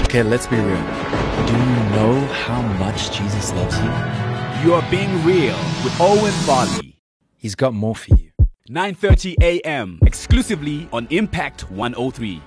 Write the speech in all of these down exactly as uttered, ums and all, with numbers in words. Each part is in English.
Okay, let's be real. Do you know how much Jesus loves you? You are being real with Owen Barley. He's got more for you. nine thirty a.m. exclusively on Impact one oh three.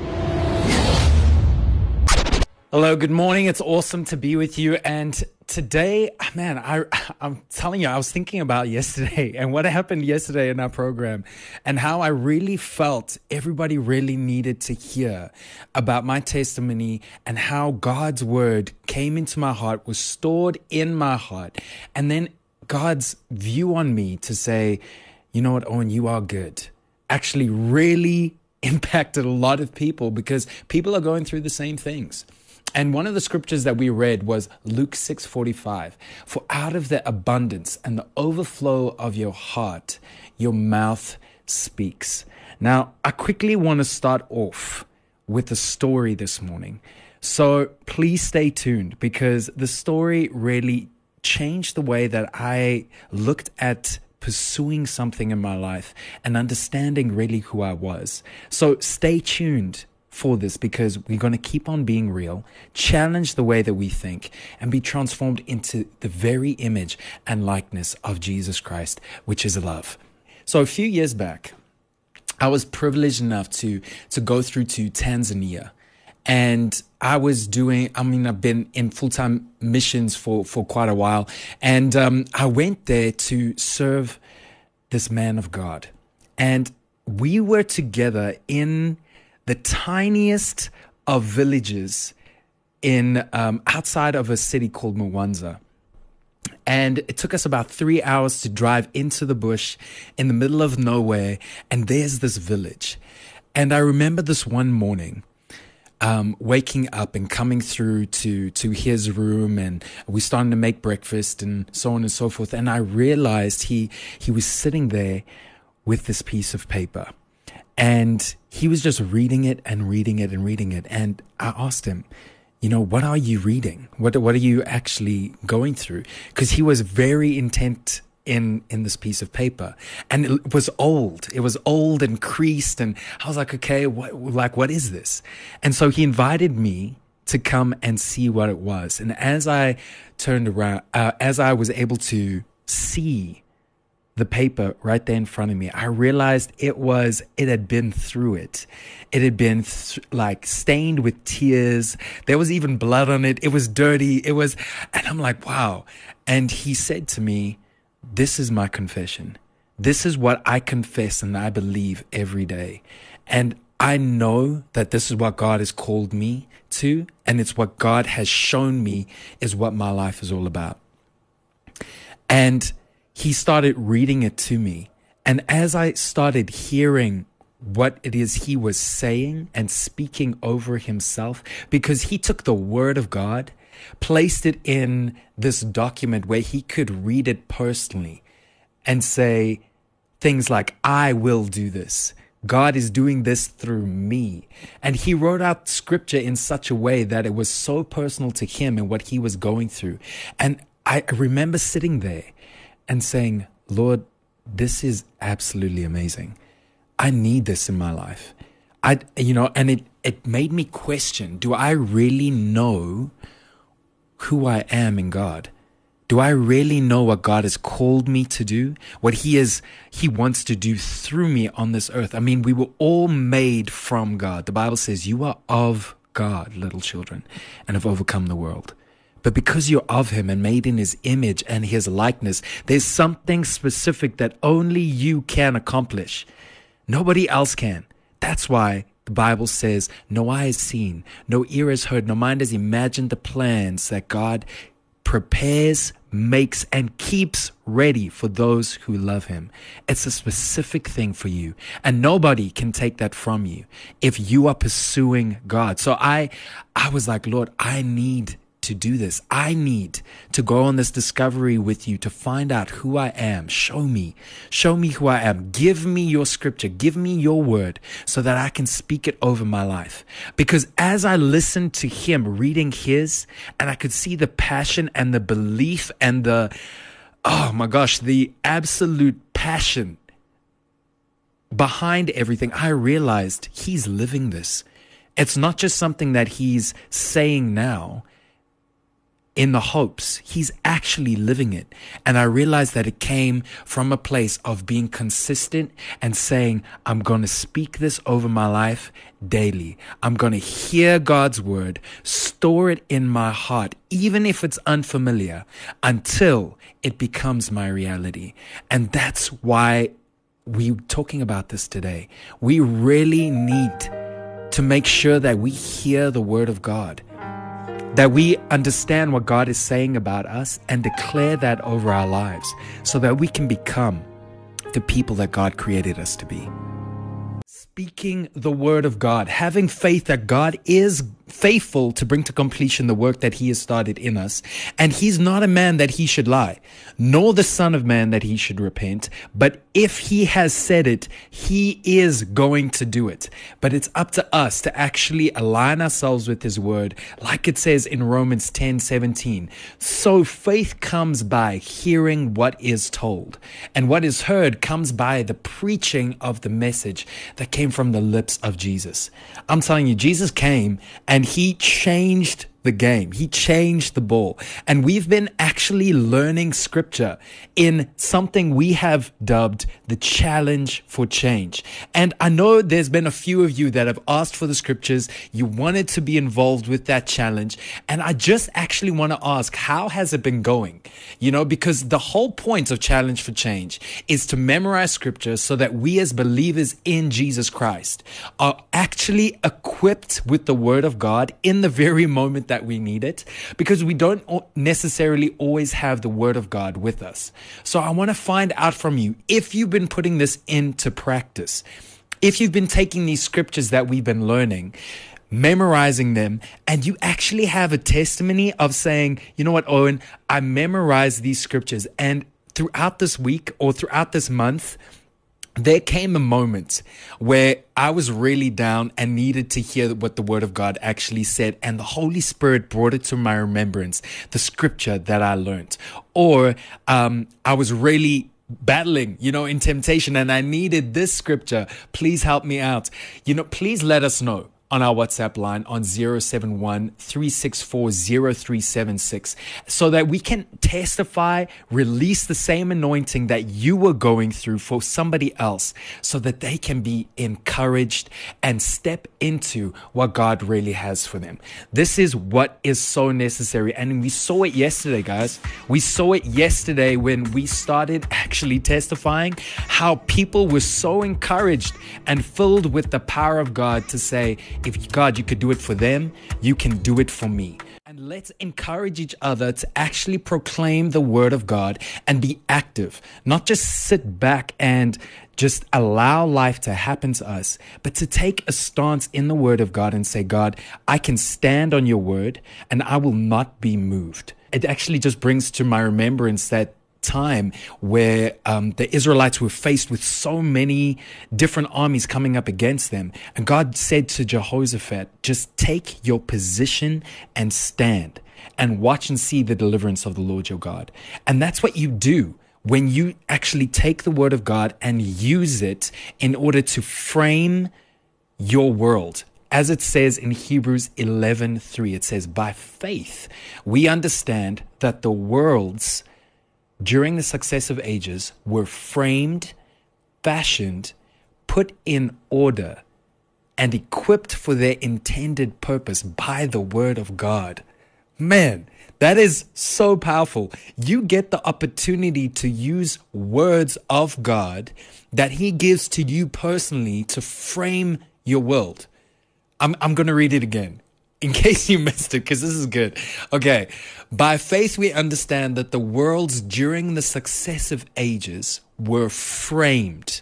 Hello, good morning. It's awesome to be with you. And today, man, I, I'm telling you, I was thinking about yesterday and what happened yesterday in our program and how I really felt everybody really needed to hear about my testimony and how God's word came into my heart, was stored in my heart. And then God's view on me to say, you know what, Owen, you are good, actually really impacted a lot of people because people are going through the same things. And one of the scriptures that we read was Luke six forty-five. For out of the abundance and the overflow of your heart, your mouth speaks. Now, I quickly want to start off with a story this morning. So please stay tuned because the story really changed the way that I looked at pursuing something in my life and understanding really who I was. So stay tuned for this because we're going to keep on being real, challenge the way that we think, and be transformed into the very image and likeness of Jesus Christ, which is love. So a few years back, I was privileged enough to, to go through to Tanzania. And I was doing, I mean, I've been in full-time missions for, for quite a while. And um, I went there to serve this man of God. And we were together in the tiniest of villages in um, outside of a city called Mwanza. And it took us about three hours to drive into the bush in the middle of nowhere. And there's this village. And I remember this one morning, um, waking up and coming through to, to his room, and we started to make breakfast and so on and so forth. And I realized he, he was sitting there with this piece of paper. And he was just reading it and reading it and reading it. And I asked him, you know, what are you reading? What what are you actually going through? Because he was very intent in, in this piece of paper. And it was old. It was old and creased. And I was like, okay, what, like, what is this? And so he invited me to come and see what it was. And as I turned around, uh, as I was able to see the paper right there in front of me, I realized it was, it had been through it. It had been th- like stained with tears. There was even blood on it. It was dirty. It was, and I'm like, wow. And he said to me, this is my confession. This is what I confess and I believe every day. And I know that this is what God has called me to, and it's what God has shown me is what my life is all about. And he started reading it to me. And as I started hearing what it is he was saying and speaking over himself, because he took the word of God, placed it in this document where he could read it personally and say things like, I will do this. God is doing this through me. And he wrote out scripture in such a way that it was so personal to him and what he was going through. And I remember sitting there and saying, Lord, this is absolutely amazing. I need this in my life. I, you know, and it, it made me question, do I really know who I am in God? Do I really know what God has called me to do? What he is, he wants to do through me on this earth? I mean, we were all made from God. The Bible says you are of God, little children, and have overcome the world. But because you're of him and made in his image and his likeness, there's something specific that only you can accomplish. Nobody else can. That's why the Bible says, no eye has seen, no ear has heard, no mind has imagined the plans that God prepares, makes, and keeps ready for those who love him. It's a specific thing for you, and nobody can take that from you if you are pursuing God. So I, I was like, Lord, I need to do this. I need to go on this discovery with you to find out who I am. Show me, show me who I am. Give me your scripture. Give me your word so that I can speak it over my life. Because as I listened to him reading his, and I could see the passion and the belief and the, oh my gosh, the absolute passion behind everything, I realized he's living this. It's not just something that he's saying now in the hopes. He's actually living it. And I realized that it came from a place of being consistent and saying, I'm going to speak this over my life daily. I'm going to hear God's word, store it in my heart, even if it's unfamiliar, until it becomes my reality. And that's why we're talking about this today. We really need to make sure that we hear the word of God, that we understand what God is saying about us and declare that over our lives so that we can become the people that God created us to be. Speaking the word of God, having faith that God is faithful to bring to completion the work that he has started in us. And he's not a man that he should lie, nor the son of man that he should repent. But if he has said it, he is going to do it. But it's up to us to actually align ourselves with his word, like it says in Romans ten seventeen. So faith comes by hearing what is told, and what is heard comes by the preaching of the message that came from the lips of Jesus. I'm telling you, Jesus came and he changed the game. He changed the ball. And we've been actually learning scripture in something we have dubbed the challenge for change. And I know there's been a few of you that have asked for the scriptures. You wanted to be involved with that challenge. And I just actually want to ask, how has it been going? You know, because the whole point of Challenge for Change is to memorize scripture so that we as believers in Jesus Christ are actually equipped with the word of God in the very moment that that we need it, because we don't necessarily always have the word of God with us. So I want to find out from you if you've been putting this into practice, if you've been taking these scriptures that we've been learning, memorizing them, and you actually have a testimony of saying, you know what, Owen, I memorized these scriptures, and throughout this week or throughout this month, there came a moment where I was really down and needed to hear what the word of God actually said. And the Holy Spirit brought it to my remembrance, the scripture that I learned. Or um, I was really battling, you know, in temptation, and I needed this scripture. Please help me out. You know, please let us know on our WhatsApp line on zero seven one, three six four, zero three seven six so that we can testify, release the same anointing that you were going through for somebody else so that they can be encouraged and step into what God really has for them. This is what is so necessary. And we saw it yesterday, guys. We saw it yesterday when we started actually testifying how people were so encouraged and filled with the power of God to say, if God, you could do it for them, you can do it for me. And let's encourage each other to actually proclaim the word of God and be active, not just sit back and just allow life to happen to us, but to take a stance in the word of God and say, God, I can stand on your word and I will not be moved. It actually just brings to my remembrance that time where um, the Israelites were faced with so many different armies coming up against them. And God said to Jehoshaphat, just take your position and stand and watch and see the deliverance of the Lord your God. And that's what you do when you actually take the word of God and use it in order to frame your world. As it says in Hebrews eleven three, it says, by faith, we understand that the worlds during the successive ages were framed, fashioned, put in order, and equipped for their intended purpose by the word of God. Man, that is so powerful. You get the opportunity to use words of God that he gives to you personally to frame your world. I'm, I'm going to read it again, in case you missed it, because this is good. Okay. By faith, we understand that the worlds during the successive ages were framed,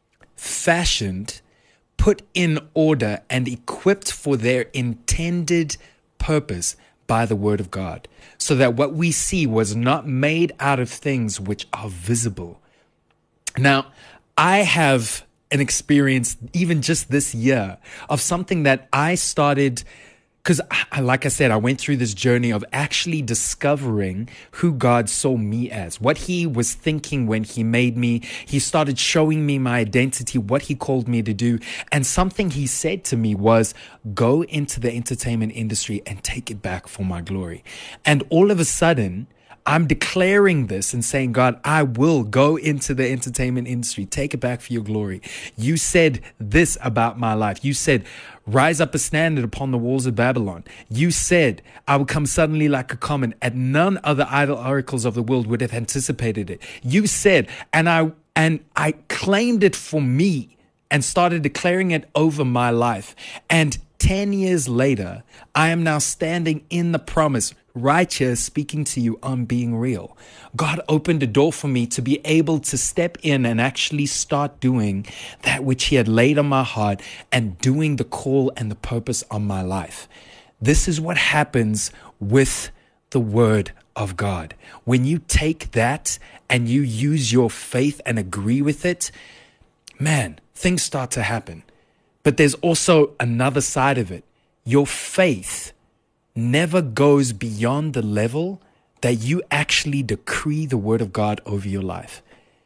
fashioned, put in order, and equipped for their intended purpose by the word of God, so that what we see was not made out of things which are visible. Now, I have an experience even just this year of something that I started because like I said, I went through this journey of actually discovering who God saw me as, what he was thinking when he made me. He started showing me my identity, what he called me to do. And something he said to me was, go into the entertainment industry and take it back for my glory. And all of a sudden, I'm declaring this and saying, God, I will go into the entertainment industry. Take it back for your glory. You said this about my life. You said, rise up a standard upon the walls of Babylon. You said, I will come suddenly like a comet, and none other idle oracles of the world would have anticipated it. You said, and I and I claimed it for me and started declaring it over my life. And ten years later, I am now standing in the promise, right here, speaking to you on Being Real. God opened a door for me to be able to step in and actually start doing that which he had laid on my heart and doing the call and the purpose on my life. This is what happens with the word of God. When you take that and you use your faith and agree with it, man, things start to happen. But there's also another side of it. Your faith never goes beyond the level that you actually decree the word of God over your life.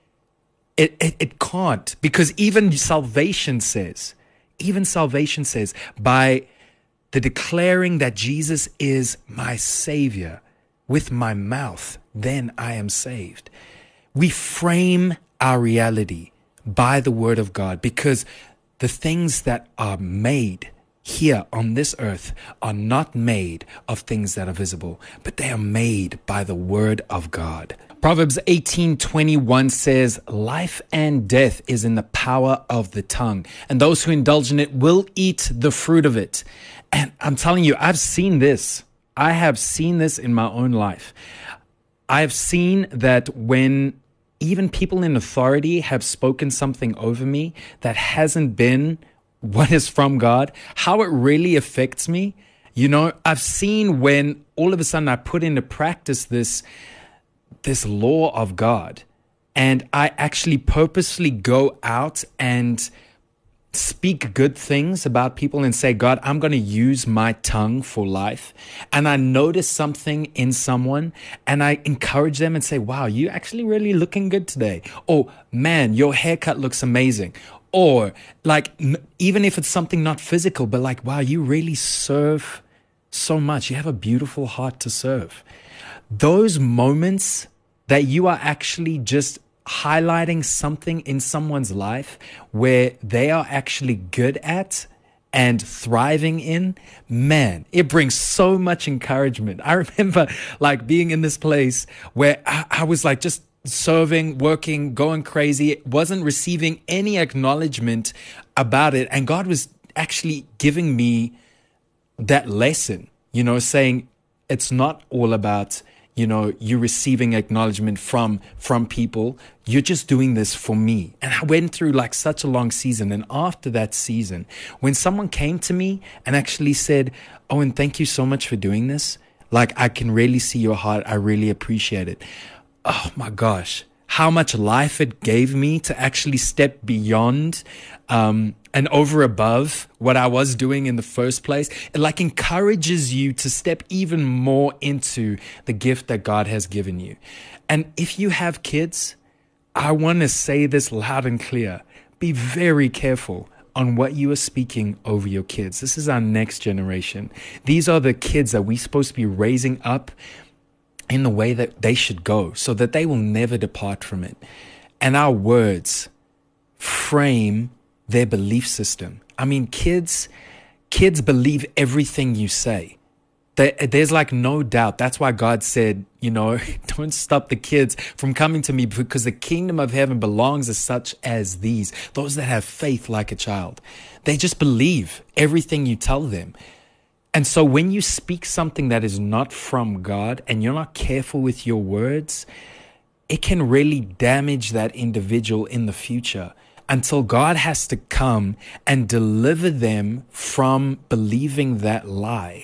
It, it, it can't, because even salvation says, even salvation says, by the declaring that Jesus is my Savior with my mouth, then I am saved. We frame our reality by the word of God, because the things that are made here on this earth are not made of things that are visible, but they are made by the word of God. Proverbs eighteen twenty-one says, life and death is in the power of the tongue, and those who indulge in it will eat the fruit of it. And I'm telling you, I've seen this. I have seen this in my own life. I've seen that when even people in authority have spoken something over me that hasn't been what is from God, how it really affects me. You know, I've seen when all of a sudden I put into practice this, this law of God, and I actually purposely go out and speak good things about people and say, God, I'm going to use my tongue for life. And I notice something in someone and I encourage them and say, wow, you actually really looking good today. Or, man, your haircut looks amazing. Or like, even if it's something not physical, but like, wow, you really serve so much. You have a beautiful heart to serve. Those moments that you are actually just highlighting something in someone's life where they are actually good at and thriving in, man, it brings so much encouragement. I remember like being in this place where I, I was like just serving, working, going crazy, wasn't receiving any acknowledgement about it. And God was actually giving me that lesson, you know, saying it's not all about, you know, you receiving acknowledgement from, from people. You're just doing this for me. And I went through like such a long season. And after that season, when someone came to me and actually said, Owen, thank you so much for doing this. Like, I can really see your heart. I really appreciate it. Oh my gosh, how much life it gave me to actually step beyond um, and over above what I was doing in the first place. It like encourages you to step even more into the gift that God has given you. And if you have kids, I want to say this loud and clear. Be very careful on what you are speaking over your kids. This is our next generation. These are the kids that we're supposed to be raising up in the way that they should go, so that they will never depart from it. And our words frame their belief system. I mean, kids, kids believe everything you say. There, there's like no doubt. That's why God said, you know, don't stop the kids from coming to me, because the kingdom of heaven belongs to such as these, those that have faith like a child. They just believe everything you tell them. And so when you speak something that is not from God and you're not careful with your words, it can really damage that individual in the future until God has to come and deliver them from believing that lie.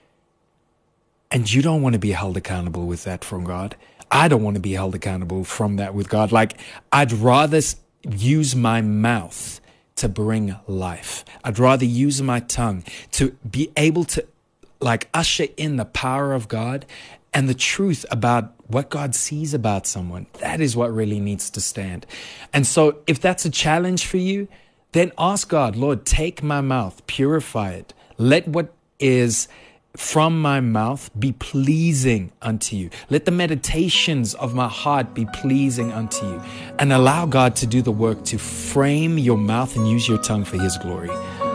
And you don't want to be held accountable with that from God. I don't want to be held accountable from that with God. Like, I'd rather use my mouth to bring life. I'd rather use my tongue to be able to like usher in the power of God and the truth about what God sees about someone. That is what really needs to stand. And so if that's a challenge for you, then ask God, Lord, take my mouth, purify it. Let what is from my mouth be pleasing unto you. Let the meditations of my heart be pleasing unto you. And allow God to do the work to frame your mouth and use your tongue for his glory.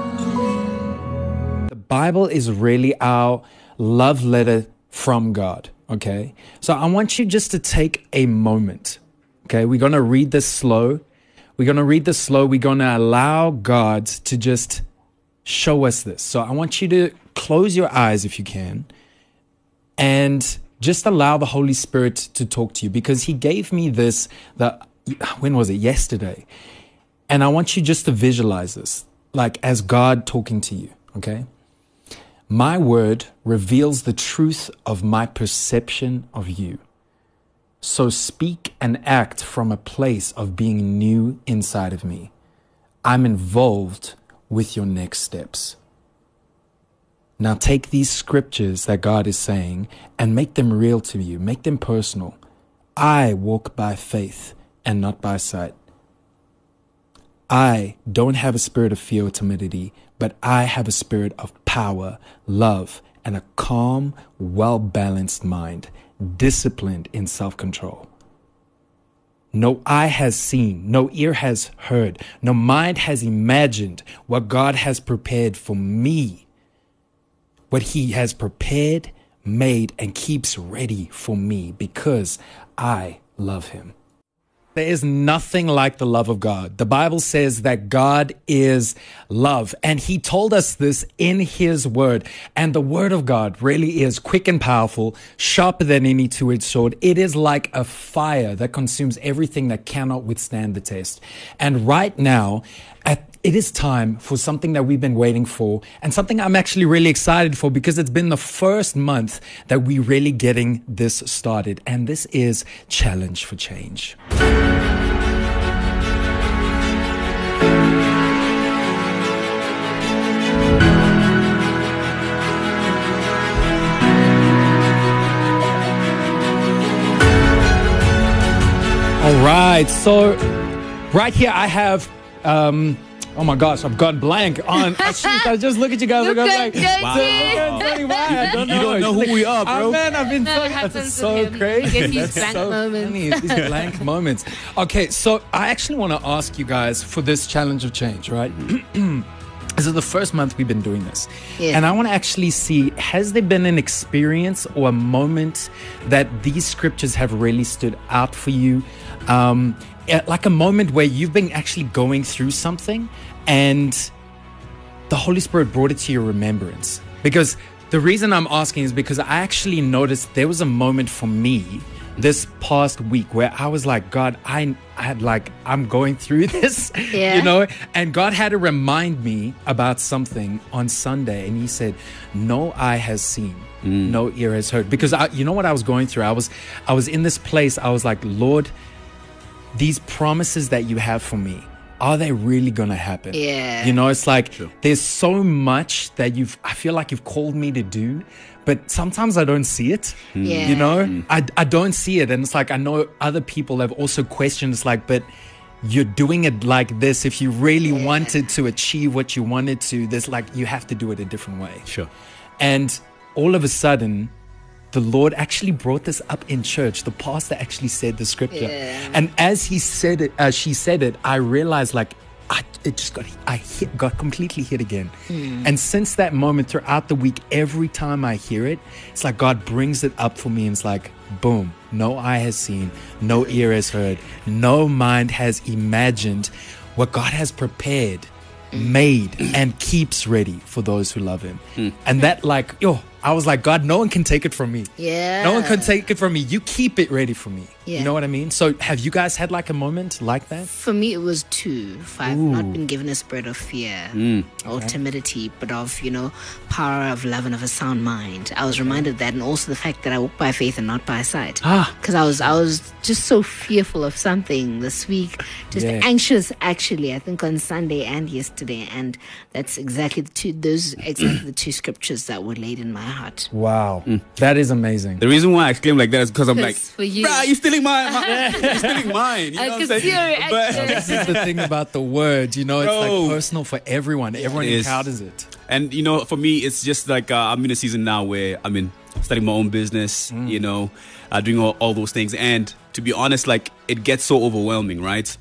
The Bible is really our love letter from God, okay? So I want you just to take a moment, okay? We're going to read this slow. We're going to read this slow. We're going to allow God to just show us this. So I want you to close your eyes if you can and just allow the Holy Spirit to talk to you, because he gave me this, the, when was it? Yesterday. And I want you just to visualize this, like as God talking to you, okay? My word reveals the truth of my perception of you. So speak and act from a place of being new inside of me. I'm involved with your next steps. Now take these scriptures that God is saying and make them real to you. Make them personal. I walk by faith and not by sight. I don't have a spirit of fear or timidity, but I have a spirit of power, love, and a calm, well-balanced mind, disciplined in self-control. No eye has seen, no ear has heard, no mind has imagined what God has prepared for me, what he has prepared, made, and keeps ready for me because I love him. There is nothing like the love of God. The Bible says that God is love, and he told us this in his word. And the word of God really is quick and powerful, sharper than any two-edged sword. It is like a fire that consumes everything that cannot withstand the test. And right now, at it is time for something that we've been waiting for, and something I'm actually really excited for, because it's been the first month that we're really getting this started. And this is Challenge for Change. All right, so right here I have um oh my gosh, I've gone blank on. I, shoot, I just look at you guys and go like, wow. I don't know. You don't know who we are, bro. Oh, man, I've been no, so, that's so crazy. He gets these That's blank so moments. funny. These blank moments. Okay, so I actually want to ask you guys for this Challenge of Change, right? This is the first month we've been doing this. Yeah. And I want to actually see, has there been an experience or a moment that these scriptures have really stood out for you? Um, like a moment where you've been actually going through something and the Holy Spirit brought it to your remembrance. Because the reason I'm asking is because I actually noticed there was a moment for me this past week where I was like, God, I, I had like, I'm going through this, Yeah. you know, and God had to remind me about something on Sunday. And he said, no eye has seen, mm. no ear has heard. Because I, you know what I was going through? I was, I was in this place. I was like, Lord, these promises that you have for me, are they really going to happen? Yeah. You know, it's like, Sure. there's so much that you've, I feel like you've called me to do, but sometimes I don't see it. Yeah. You know, I, I don't see it. And it's like, I know other people have also questioned, it's like, but you're doing it like this. If you really Yeah. wanted to achieve what you wanted to, there's like, you have to do it a different way. Sure. And all of a sudden, the Lord actually brought this up in church. The pastor actually said the scripture. Yeah. And as he said it, as she said it, I realized like, I, it just got, I hit, got completely hit again. Mm. And since that moment throughout the week, every time I hear it, it's like God brings it up for me. And it's like, boom, no eye has seen, no ear has heard, no mind has imagined what God has prepared, made, and keeps ready for those who love him. Mm. And that like, yo, I was like, God, no one can take it from me. Yeah. No one can take it from me. You keep it ready for me. Yeah. You know what I mean? So have you guys had like a moment like that? For me, it was two. I've not been given a spirit of fear Mm. or timidity, but of, you know, power of love and of a sound mind. I was reminded of that, and also the fact that I walk by faith and not by sight. Ah. Because I was, I was just so fearful of something this week, just Yeah. anxious. Actually, I think on Sunday and yesterday, and that's exactly the two. Those exactly the two scriptures that were laid in my heart. Wow. That is amazing. The reason why I exclaim like that is because I'm like, Because for you- bruh, you're stealing my, my you're stealing mine. You I know what I'm could see your saying? reaction. This is the thing about the word, you know, it's Bro. like personal for everyone. Everyone It is. encounters it. And you know, for me, it's just like uh, I'm in a season now where I'm in starting my own business, you know, uh, doing all, all those things. And to be honest, like it gets so overwhelming, right?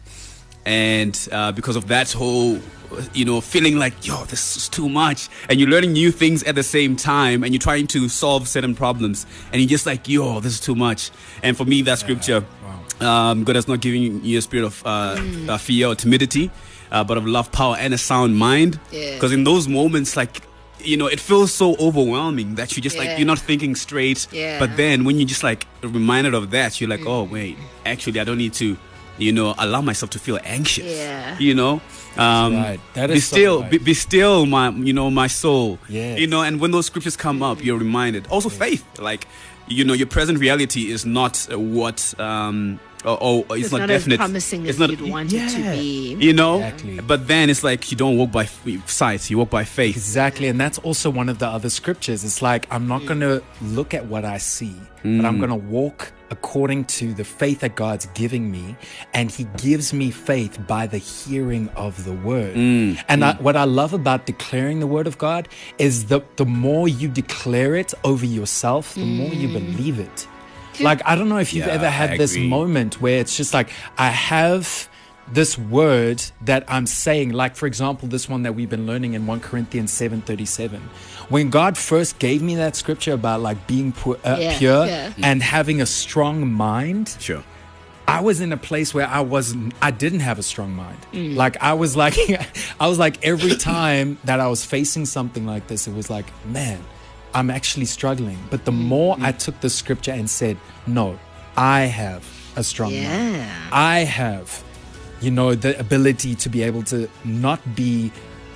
And uh, because of that whole, you know, feeling like, yo, this is too much. And you're learning new things at the same time, and you're trying to solve certain problems, and you're just like, yo, this is too much. And for me, that scripture, um, God has not given you a spirit of uh, uh, fear or timidity, uh, but of love, power, and a sound mind. Yeah. Because in those moments, like, you know, it feels so overwhelming that you just Yeah. like, you're not thinking straight. Yeah. But then when you just like reminded of that, you're like, oh, wait, actually, I don't need to, you know, allow myself to feel anxious. Yeah. You know, um, right. That be is so still, right. be, be still, my, you know, my soul. Yes. You know, and when those scriptures come up, you're reminded. Also, faith, like, you know, your present reality is not uh, what, um, or, or it's, It's not, not as definite. promising it's as not, you'd want it to yeah. be. You know, Exactly. but then it's like you don't walk by f- sight, you walk by faith. Exactly. And that's also one of the other scriptures. It's like, I'm not going to look at what I see, but I'm going to walk according to the faith that God's giving me. And He gives me faith by the hearing of the word. And I, what I love about declaring the word of God is the, the more you declare it over yourself, the more you believe it. Like, I don't know if you've Yeah, ever had I this agree. moment where it's just like, I have this word that I'm saying, like, for example, this one that we've been learning in First Corinthians seven thirty-seven. When God first gave me that scripture about like being pu- uh, Yeah, pure yeah. and having a strong mind, Sure. I was in a place where I wasn't, I didn't have a strong mind. Like, I was like, I was like, every time that I was facing something like this, it was like, man, I'm actually struggling. But the more I took the scripture and said, no, I have a strong mind. Yeah. I have, you know, the ability to be able to not be,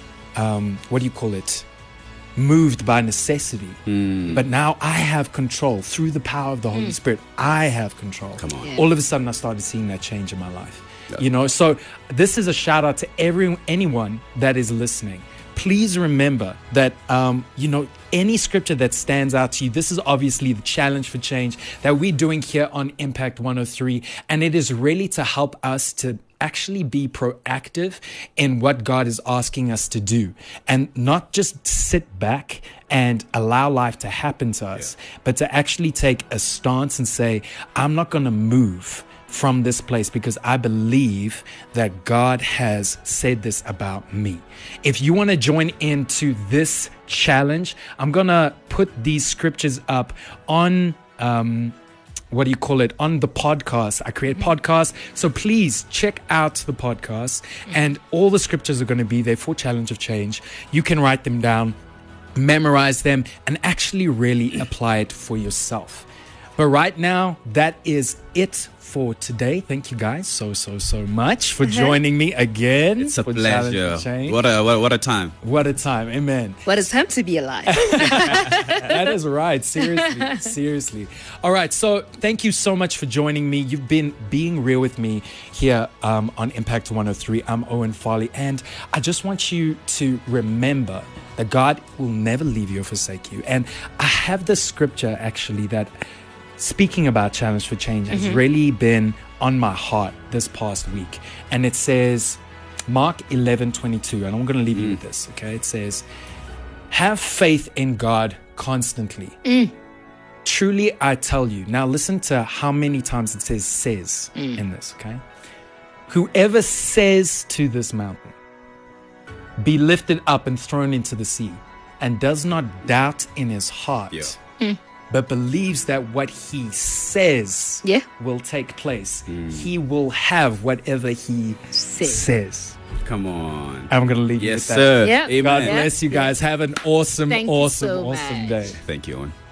um, what do you call it? Moved by necessity. But now I have control through the power of the Holy Spirit. I have control. Come on. Yeah. All of a sudden I started seeing that change in my life. You know, so this is a shout out to every anyone that is listening. Please remember that, um, you know, any scripture that stands out to you, this is obviously the challenge for change that we're doing here on Impact one oh three. And it is really to help us to actually be proactive in what God is asking us to do and not just sit back and allow life to happen to us, but to actually take a stance and say, I'm not going to move from this place because I believe that God has said this about me. If you want to join into this challenge, I'm going to put these scriptures up on, um, what do you call it, on the podcast. I create podcasts. So please check out the podcast and all the scriptures are going to be there for Challenge of Change. You can write them down, memorize them, and actually really apply it for yourself. But right now, that is it for today. Thank you guys so, so, so much for joining me again. It's a for Challenge pleasure. of Change. What a what, what a time. What a time. Amen. What a time to be alive. That is right. Seriously. Seriously. All right. So thank you so much for joining me. You've been being real with me here um, on Impact one oh three. I'm Owen Farley. And I just want you to remember that God will never leave you or forsake you. And I have this scripture actually that, speaking about Challenge for Change, has really been on my heart this past week. And it says, Mark eleven twenty-two, and I'm going to leave you with this, okay? It says, have faith in God constantly. Truly, I tell you. Now listen to how many times it says says in this, okay? Whoever says to this mountain, be lifted up and thrown into the sea, and does not doubt in his heart, Yeah. but believes that what he says Yeah. will take place, he will have whatever he Says. says. Come on. I'm going to leave Yes, you with that. sir. Yeah. Amen. God Yeah. bless you guys. Have an awesome, Thank you awesome, so awesome much. day. Thank you, Owen.